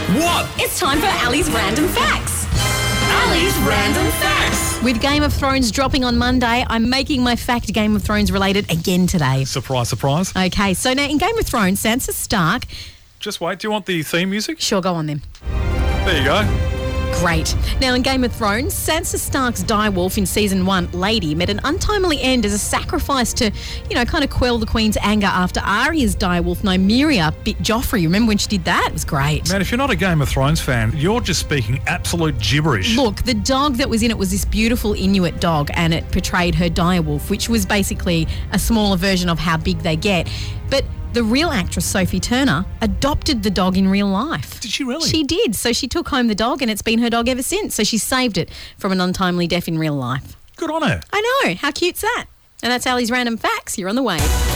What? It's time for Ali's Random Facts. Ali's Random Facts. With Game of Thrones dropping on Monday, I'm making my fact Game of Thrones related again today. Surprise, surprise. Okay, so now in Game of Thrones, Sansa Stark... Just wait, do you want the theme music? Sure, go on then. There you go. Great. Now, in Game of Thrones, Sansa Stark's direwolf in Season 1, Lady, met an untimely end as a sacrifice to, kind of quell the Queen's anger after Arya's direwolf, Nymeria, bit Joffrey. Remember when she did that? It was great. Man, if you're not a Game of Thrones fan, you're just speaking absolute gibberish. Look, the dog that was in it was this beautiful Inuit dog, and it portrayed her direwolf, which was basically a smaller version of how big they get. But the real actress, Sophie Turner, adopted the dog in real life. Did she really? She did. So she took home the dog and it's been her dog ever since. So she saved it from an untimely death in real life. Good on her. I know. How cute's that? And that's Ali's Random Facts. You're on the way.